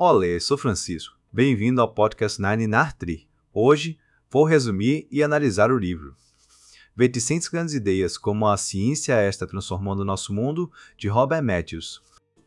Olá, sou Francisco. Bem-vindo ao podcast Nine Nartri. Hoje, vou resumir e analisar o livro 26 grandes ideias como a ciência está transformando nosso mundo, de Robert Matthews.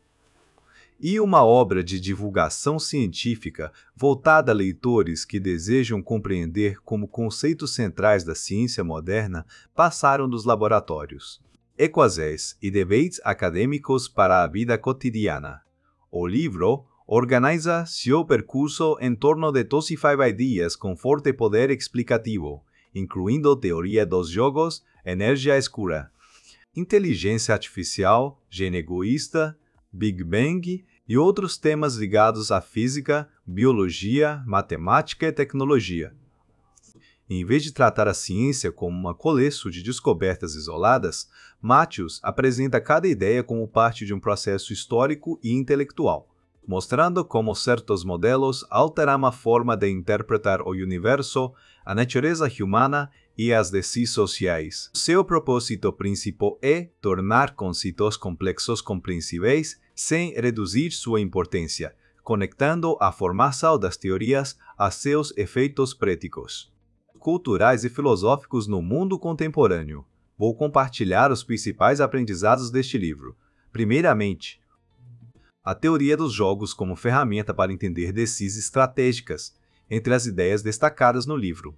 E uma obra de divulgação científica voltada a leitores que desejam compreender como conceitos centrais da ciência moderna passaram dos laboratórios. Equações e debates acadêmicos para a vida cotidiana. O livro organiza seu percurso em torno de 25 ideias com forte poder explicativo, incluindo teoria dos jogos, energia escura, inteligência artificial, gene egoísta, Big Bang e outros temas ligados à física, biologia, matemática e tecnologia. Em vez de tratar a ciência como uma coleção de descobertas isoladas, Matthews apresenta cada ideia como parte de um processo histórico e intelectual, mostrando como certos modelos alteram a forma de interpretar o universo, a natureza humana e as leis sociais. Seu propósito principal é tornar conceitos complexos compreensíveis sem reduzir sua importância, conectando a formação das teorias a seus efeitos práticos, culturais e filosóficos no mundo contemporâneo. Vou compartilhar os principais aprendizados deste livro. Primeiramente, a teoria dos jogos como ferramenta para entender decisões estratégicas, entre as ideias destacadas no livro.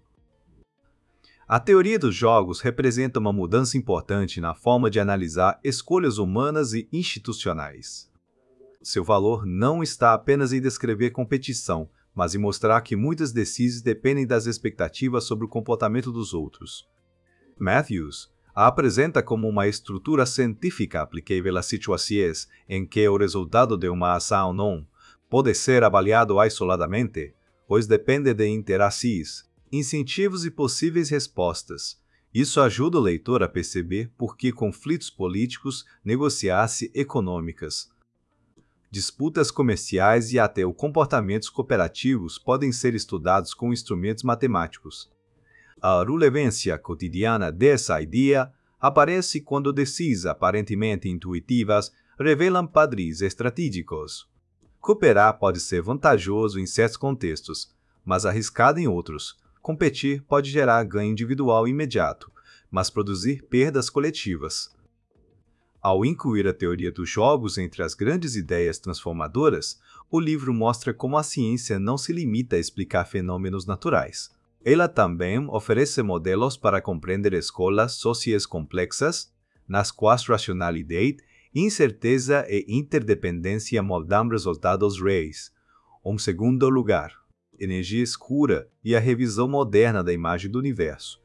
A teoria dos jogos representa uma mudança importante na forma de analisar escolhas humanas e institucionais. Seu valor não está apenas em descrever competição, mas em mostrar que muitas decisões dependem das expectativas sobre o comportamento dos outros. Matthews a apresenta como uma estrutura científica aplicável a situações em que o resultado de uma ação não pode ser avaliado isoladamente, pois depende de interações, incentivos e possíveis respostas. Isso ajuda o leitor a perceber por que conflitos políticos, negociações econômicas, disputas comerciais e até comportamentos cooperativos podem ser estudados com instrumentos matemáticos. A relevância cotidiana dessa ideia aparece quando decisões aparentemente intuitivas revelam padrões estratégicos. Cooperar pode ser vantajoso em certos contextos, mas arriscado em outros. Competir pode gerar ganho individual imediato, mas produzir perdas coletivas. Ao incluir a teoria dos jogos entre as grandes ideias transformadoras, o livro mostra como a ciência não se limita a explicar fenômenos naturais. Ela também oferece modelos para compreender escolas sociais complexas, nas quais racionalidade, incerteza e interdependência moldam resultados reais. Segundo lugar, energia escura e a revisão moderna da imagem do universo.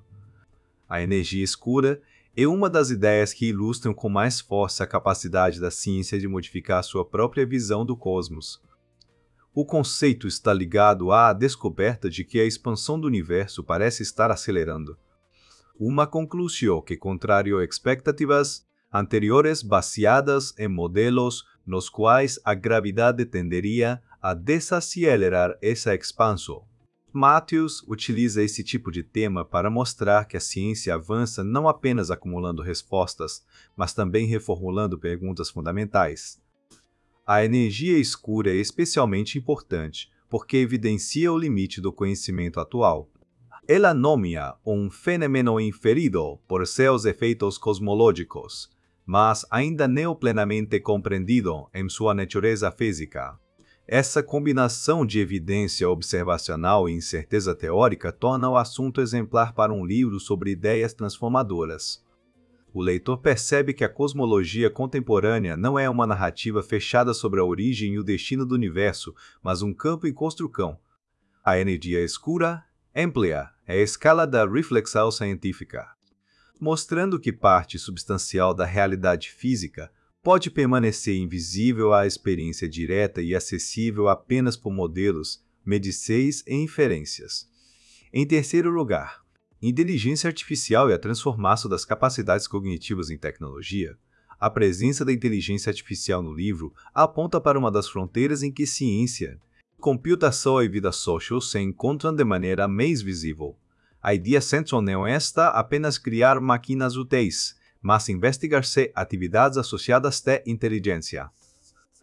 A energia escura é uma das ideias que ilustram com mais força a capacidade da ciência de modificar sua própria visão do cosmos. O conceito está ligado à descoberta de que a expansão do universo parece estar acelerando. Uma conclusão que contrariou expectativas anteriores baseadas em modelos nos quais a gravidade tenderia a desacelerar essa expansão. Matthews utiliza esse tipo de tema para mostrar que a ciência avança não apenas acumulando respostas, mas também reformulando perguntas fundamentais. A energia escura é especialmente importante, porque evidencia o limite do conhecimento atual. Ela nomeia um fenômeno inferido por seus efeitos cosmológicos, mas ainda não plenamente compreendido em sua natureza física. Essa combinação de evidência observacional e incerteza teórica torna o assunto exemplar para um livro sobre ideias transformadoras. O leitor percebe que a cosmologia contemporânea não é uma narrativa fechada sobre a origem e o destino do universo, mas um campo em construção. A energia escura amplia a escala da reflexão científica, mostrando que parte substancial da realidade física pode permanecer invisível à experiência direta e acessível apenas por modelos, medições e inferências. Em terceiro lugar, inteligência artificial e a transformação das capacidades cognitivas em tecnologia. A presença da inteligência artificial no livro aponta para uma das fronteiras em que ciência, computação e vida social se encontram de maneira mais visível. A ideia central não está apenas criar máquinas úteis, mas investigar-se atividades associadas à inteligência.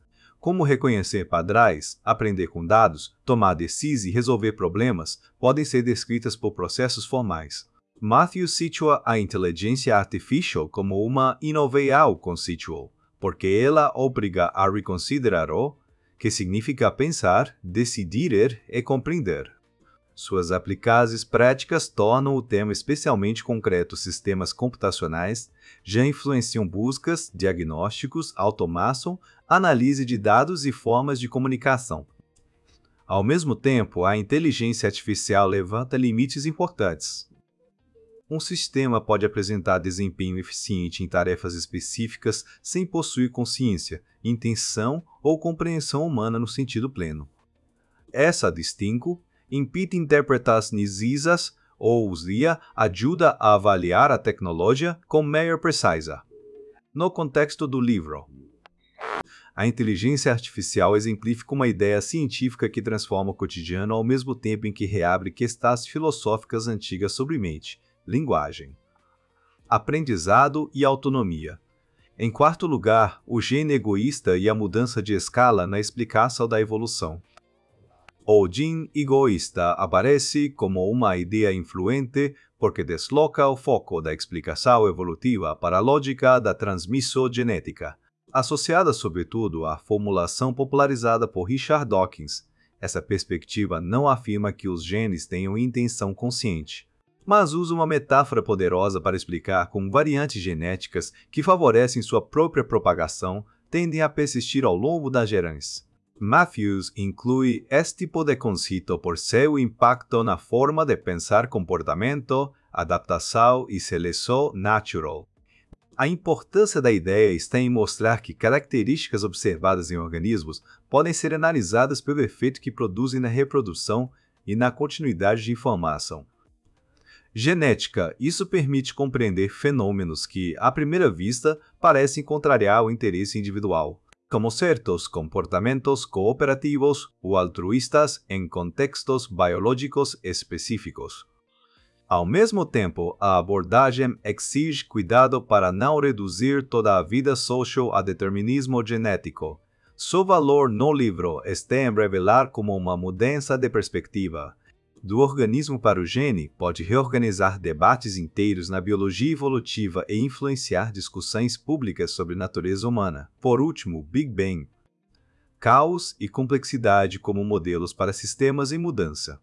como reconhecer padrões, aprender com dados, tomar decisões e resolver problemas, podem ser descritas por processos formais. Matthews situa a inteligência artificial como uma inovação conceitual, porque ela obriga a reconsiderar o que significa pensar, decidir e compreender. Suas aplicações práticas tornam o tema especialmente concreto. Sistemas computacionais já influenciam buscas, diagnósticos, automação, análise de dados e formas de comunicação. Ao mesmo tempo, a inteligência artificial levanta limites importantes. Um sistema pode apresentar desempenho eficiente em tarefas específicas sem possuir consciência, intenção ou compreensão humana no sentido pleno. Essa distinção impede interpretações ou usia ajuda a avaliar a tecnologia com maior precisão. No contexto do livro, a inteligência artificial exemplifica uma ideia científica que transforma o cotidiano ao mesmo tempo em que reabre questões filosóficas antigas sobre mente, linguagem, aprendizado e autonomia. Em quarto lugar, o gene egoísta e a mudança de escala na explicação da evolução. O gene egoísta aparece como uma ideia influente porque desloca o foco da explicação evolutiva para a lógica da transmissão genética, associada sobretudo à formulação popularizada por Richard Dawkins. Essa perspectiva não afirma que os genes tenham intenção consciente, mas usa uma metáfora poderosa para explicar como variantes genéticas que favorecem sua própria propagação tendem a persistir ao longo das gerações. Matthews inclui este tipo de conceito por seu impacto na forma de pensar comportamento, adaptação e seleção natural. A importância da ideia está em mostrar que características observadas em organismos podem ser analisadas pelo efeito que produzem na reprodução e na continuidade de informação. Genética. Isso permite compreender fenômenos que, à primeira vista, parecem contrariar o interesse individual, como certos comportamentos cooperativos ou altruístas em contextos biológicos específicos. Ao mesmo tempo, a abordagem exige cuidado para não reduzir toda a vida social a determinismo genético. Seu valor no livro está em revelar como uma mudança de perspectiva do organismo para o gene pode reorganizar debates inteiros na biologia evolutiva e influenciar discussões públicas sobre natureza humana. Por último, Big Bang. Caos e complexidade como modelos para sistemas em mudança.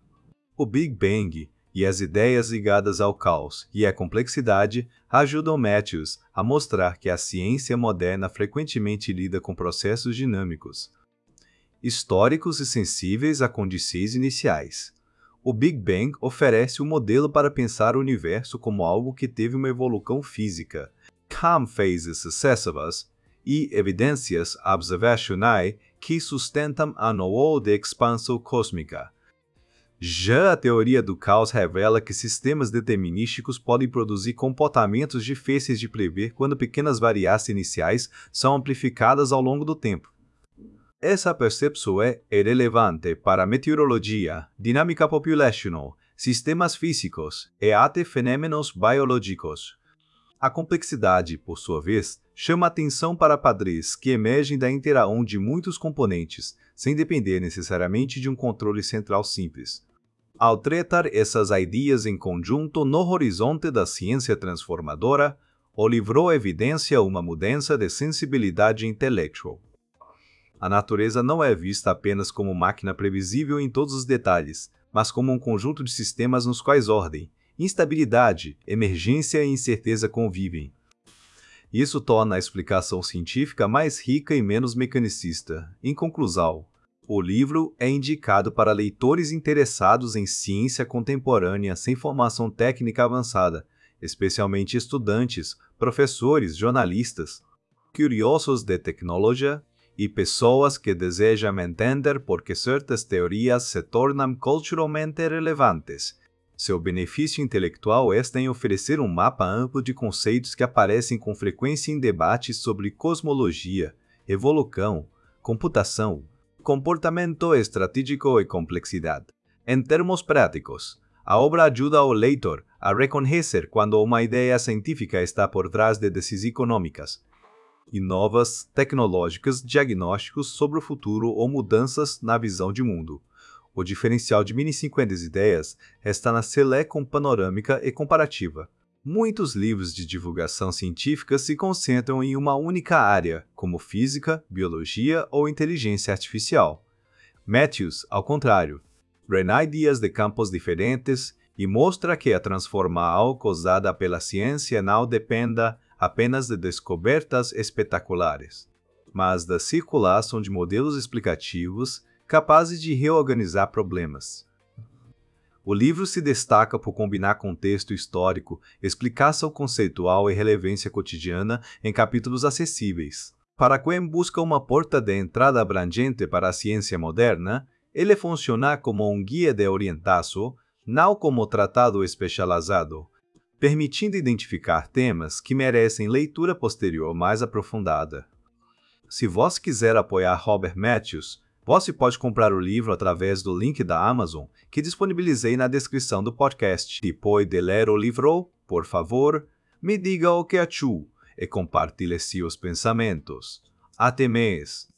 O Big Bang e as ideias ligadas ao caos e à complexidade ajudam Matthews a mostrar que a ciência moderna frequentemente lida com processos dinâmicos, históricos e sensíveis a condições iniciais. O Big Bang oferece um modelo para pensar o universo como algo que teve uma evolução física, com phases sucessivas, e evidências observacionais que sustentam a noção de expansão cósmica. Já a teoria do caos revela que sistemas determinísticos podem produzir comportamentos difíceis de prever quando pequenas variações iniciais são amplificadas ao longo do tempo. Essa percepção é relevante para meteorologia, dinâmica populacional, sistemas físicos e até fenômenos biológicos. A complexidade, por sua vez, chama atenção para padrões que emergem da interação de muitos componentes, sem depender necessariamente de um controle central simples. Ao tratar essas ideias em conjunto no horizonte da ciência transformadora, o livro evidencia uma mudança de sensibilidade intelectual. A natureza não é vista apenas como máquina previsível em todos os detalhes, mas como um conjunto de sistemas nos quais ordem, instabilidade, emergência e incerteza convivem. Isso torna a explicação científica mais rica e menos mecanicista. Em conclusão, o livro é indicado para leitores interessados em ciência contemporânea sem formação técnica avançada, especialmente estudantes, professores, jornalistas, curiosos de tecnologia, e pessoas que desejam entender por que certas teorias se tornam culturalmente relevantes. Seu benefício intelectual está em oferecer um mapa amplo de conceitos que aparecem com frequência em debates sobre cosmologia, evolução, computação, comportamento estratégico e complexidade. Em termos práticos, a obra ajuda o leitor a reconhecer quando uma ideia científica está por trás de decisões econômicas, e novas tecnológicas diagnósticos sobre o futuro ou mudanças na visão de mundo. O diferencial de Mini 50 ideias está na seleção panorâmica e comparativa. Muitos livros de divulgação científica se concentram em uma única área, como física, biologia ou inteligência artificial. Matthews, ao contrário, reúne ideias de campos diferentes e mostra que a transformação causada pela ciência não dependa apenas de descobertas espetaculares, mas da circulação de modelos explicativos capazes de reorganizar problemas. O livro se destaca por combinar contexto histórico, explicação conceitual e relevância cotidiana em capítulos acessíveis. Para quem busca uma porta de entrada abrangente para a ciência moderna, ele funciona como um guia de orientação, não como tratado especializado, permitindo identificar temas que merecem leitura posterior mais aprofundada. Se você quiser apoiar Robert Matthews, você pode comprar o livro através do link da Amazon, que disponibilizei na descrição do podcast. Depois de ler o livro, por favor, me diga o que achou e compartilhe seus pensamentos. Até mais!